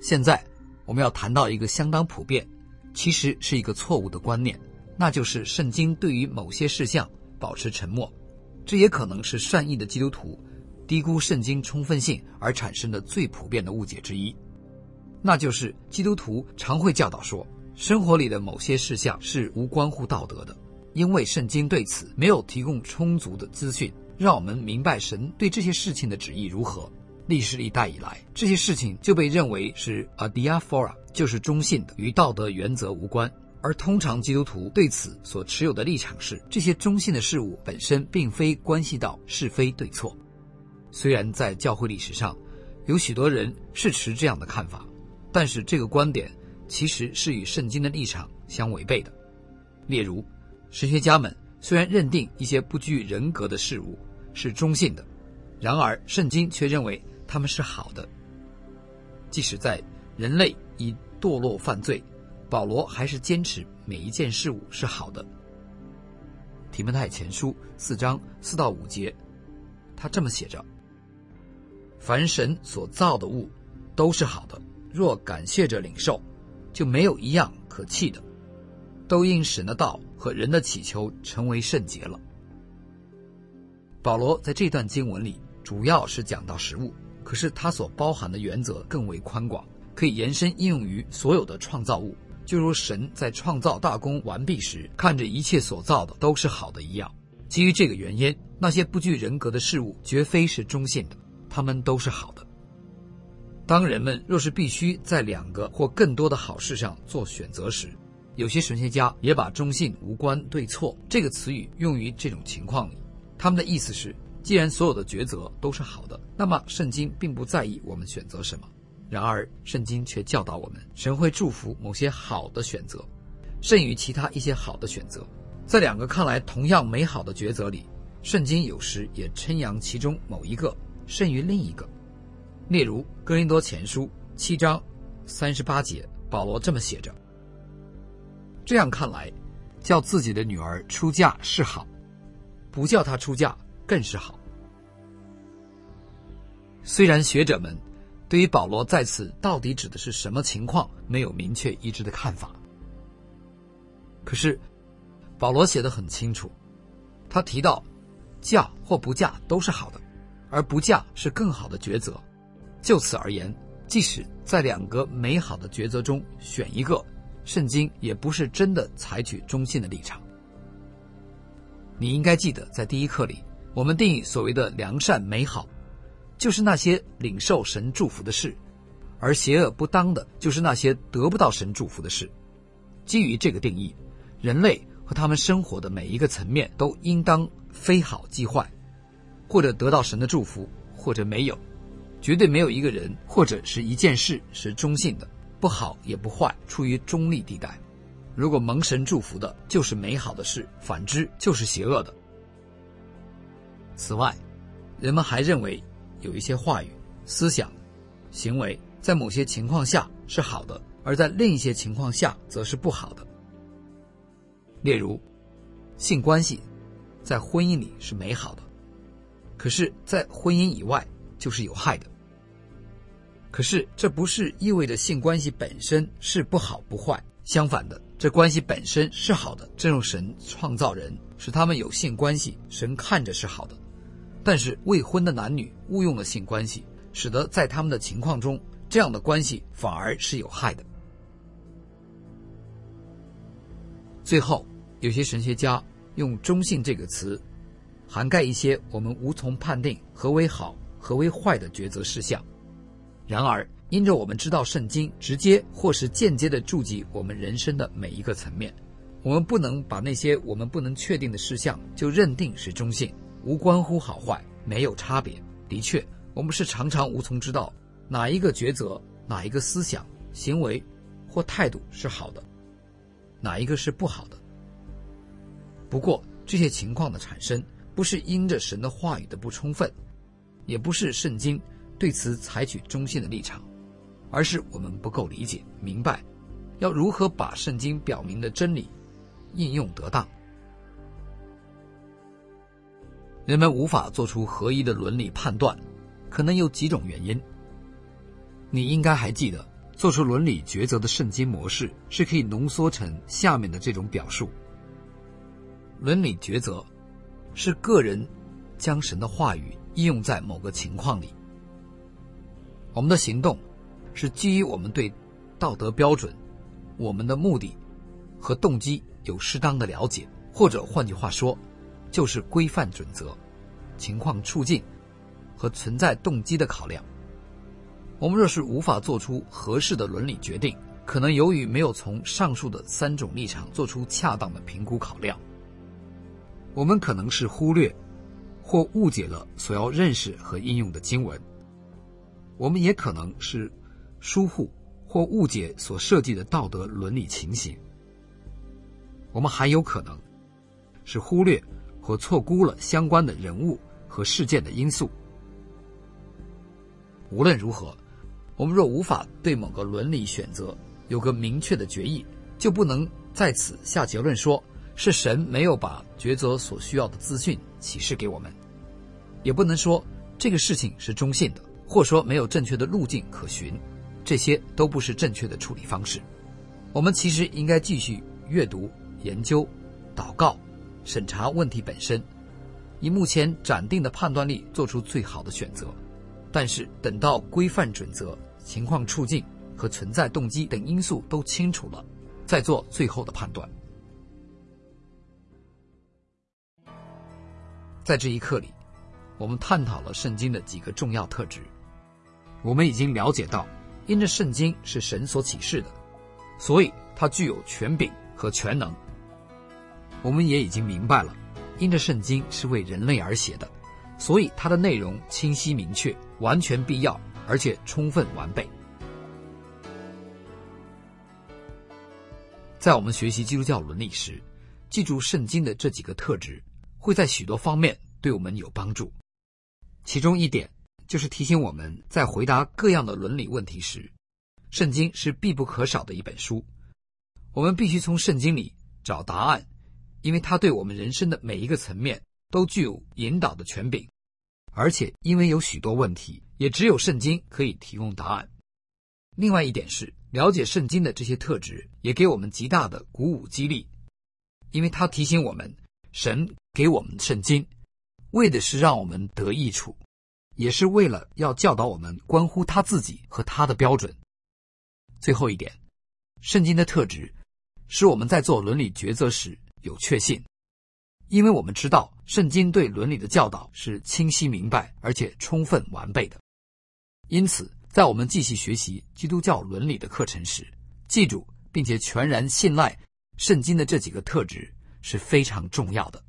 现在我们要谈到一个相当普遍，其实是一个错误的观念，那就是圣经对于某些事项保持沉默。这也可能是善意的基督徒低估圣经充分性而产生的最普遍的误解之一，那就是基督徒常会教导说，生活里的某些事项是无关乎道德的，因为圣经对此没有提供充足的资讯，让我们明白神对这些事情的旨意如何。历史历代以来，这些事情就被认为是 adiaphora， 就是中性的，与道德原则无关。而通常基督徒对此所持有的立场是，这些中性的事物本身并非关系到是非对错。虽然在教会历史上有许多人是持这样的看法，但是这个观点其实是与圣经的立场相违背的。例如，神学家们虽然认定一些不具人格的事物是中性的，然而圣经却认为它们是好的。即使在人类已堕落犯罪，保罗还是坚持每一件事物是好的。提摩太前书4章4到5节，他这么写着：凡神所造的物都是好的，若感谢着领受，就没有一样可弃的，都因神的道和人的祈求成为圣洁了。保罗在这段经文里主要是讲到食物，可是它所包含的原则更为宽广，可以延伸应用于所有的创造物，就如神在创造大功完毕时，看着一切所造的都是好的一样。基于这个原因，那些不具人格的事物绝非是中性的，它们都是好的。当人们若是必须在2个或更多的好事上做选择时，有些神学家也把中性无关对错这个词语用于这种情况里。他们的意思是，既然所有的抉择都是好的，那么圣经并不在意我们选择什么。然而圣经却教导我们，神会祝福某些好的选择胜于其他一些好的选择。在2个看来同样美好的抉择里，圣经有时也称扬其中某一个胜于另一个。例如哥林多前书7章38节，保罗这么写着：这样看来，叫自己的女儿出嫁是好，不叫她出嫁更是好。虽然学者们对于保罗在此到底指的是什么情况没有明确一致的看法，可是保罗写得很清楚，他提到嫁或不嫁都是好的，而不嫁是更好的抉择。就此而言，即使在2个美好的抉择中选一个，圣经也不是真的采取中性的立场。你应该记得，在第1课里，我们定义所谓的良善美好，就是那些领受神祝福的事，而邪恶不当的就是那些得不到神祝福的事。基于这个定义，人类和他们生活的每一个层面都应当非好即坏，或者得到神的祝福，或者没有。绝对没有一个人或者是一件事是中性的，不好也不坏，处于中立地带。如果蒙神祝福的就是美好的事，反之就是邪恶的。此外，人们还认为有一些话语、思想、行为在某些情况下是好的，而在另一些情况下则是不好的。例如，性关系在婚姻里是美好的，可是在婚姻以外就是有害的。可是这不是意味着性关系本身是不好不坏，相反的，这关系本身是好的。正如神创造人使他们有性关系，神看着是好的。但是未婚的男女误用了性关系，使得在他们的情况中，这样的关系反而是有害的。最后，有些神学家用中性这个词涵盖一些我们无从判定何为好何为坏的抉择事项。然而因着我们知道圣经直接或是间接地注记我们人生的每一个层面，我们不能把那些我们不能确定的事项就认定是中性，无关乎好坏，没有差别。的确，我们是常常无从知道哪一个抉择、哪一个思想、行为或态度是好的，哪一个是不好的。不过这些情况的产生不是因着神的话语的不充分，也不是圣经对此采取中性的立场，而是我们不够理解明白要如何把圣经表明的真理应用得当。人们无法做出合一的伦理判断，可能有几种原因。你应该还记得做出伦理抉择的圣经模式是可以浓缩成下面的这种表述：伦理抉择是个人将神的话语应用在某个情况里。我们的行动是基于我们对道德标准、我们的目的和动机有适当的了解，或者换句话说，就是规范准则、情况处境和存在动机的考量。我们若是无法做出合适的伦理决定，可能由于没有从上述的3种立场做出恰当的评估考量。我们可能是忽略或误解了所要认识和应用的经文，我们也可能是疏忽或误解所设计的道德伦理情形，我们还有可能是忽略或错估了相关的人物和事件的因素。无论如何，我们若无法对某个伦理选择有个明确的决议，就不能在此下结论说是神没有把抉择所需要的资讯启示给我们，也不能说这个事情是中性的，或说没有正确的路径可循，这些都不是正确的处理方式。我们其实应该继续阅读、研究、祷告、审查问题本身，以目前暂定的判断力做出最好的选择。但是等到规范准则、情况处境和存在动机等因素都清楚了，再做最后的判断。在这一课里，我们探讨了圣经的几个重要特质。我们已经了解到，因着圣经是神所启示的，所以它具有权柄和全能。我们也已经明白了，因着圣经是为人类而写的，所以它的内容清晰明确，完全必要，而且充分完备。在我们学习基督教伦理时，记住圣经的这几个特质，会在许多方面对我们有帮助。其中一点就是提醒我们在回答各样的伦理问题时，圣经是必不可少的一本书。我们必须从圣经里找答案，因为它对我们人生的每一个层面都具有引导的权柄，而且因为有许多问题，也只有圣经可以提供答案。另外一点是，了解圣经的这些特质也给我们极大的鼓舞激励，因为它提醒我们，神给我们圣经，为的是让我们得益处，也是为了要教导我们关乎他自己和他的标准。最后一点，圣经的特质使我们在做伦理抉择时有确信，因为我们知道圣经对伦理的教导是清晰明白而且充分完备的。因此在我们继续学习基督教伦理的课程时，记住并且全然信赖圣经的这几个特质是非常重要的。